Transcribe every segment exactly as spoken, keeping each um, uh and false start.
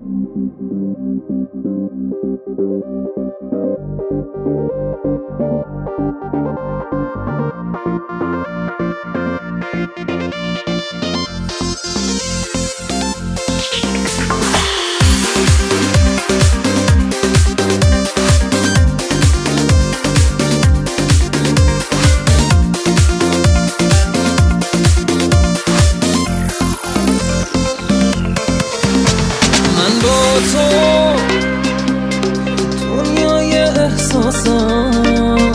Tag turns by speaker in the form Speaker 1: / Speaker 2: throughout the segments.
Speaker 1: دنیای احساسم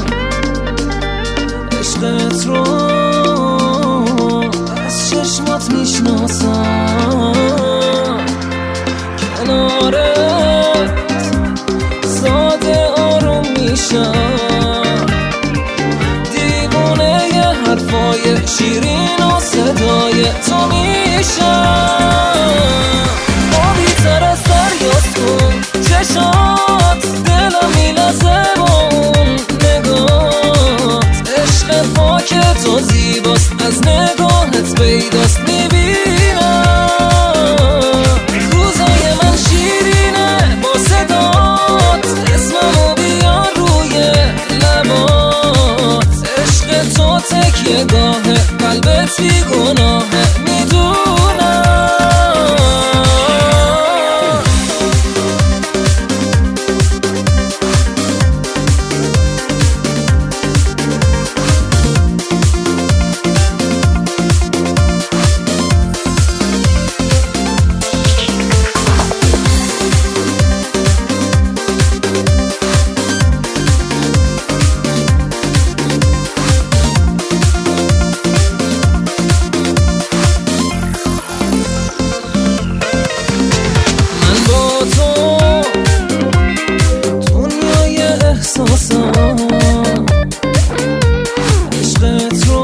Speaker 1: عشقت رو از چشمات میشناسم، کنارت ساده آروم میشم، دیوونه ی حرفای شیرین و صدای تو میشم. آبی تر از دریاست کن چشات، دلم میلرزه با اون نگات، عشق پاک تو زیباست از نگاهت پیداست میبینم. روزای من شیرینه با صدات، اسممو بیار روی لبات، عشق تو تکیه گاهه قلبت بی گناهه میدونم. عشقت رو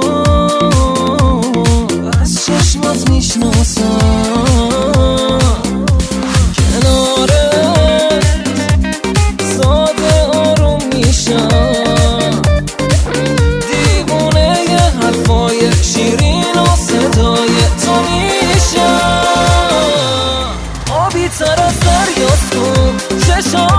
Speaker 1: از چشمات میشناسم، کنارت ساده آروم میشم، دیوونه ی حرفای شیرین و صدای تو میشم. آبی تر از دریاست کن چشات،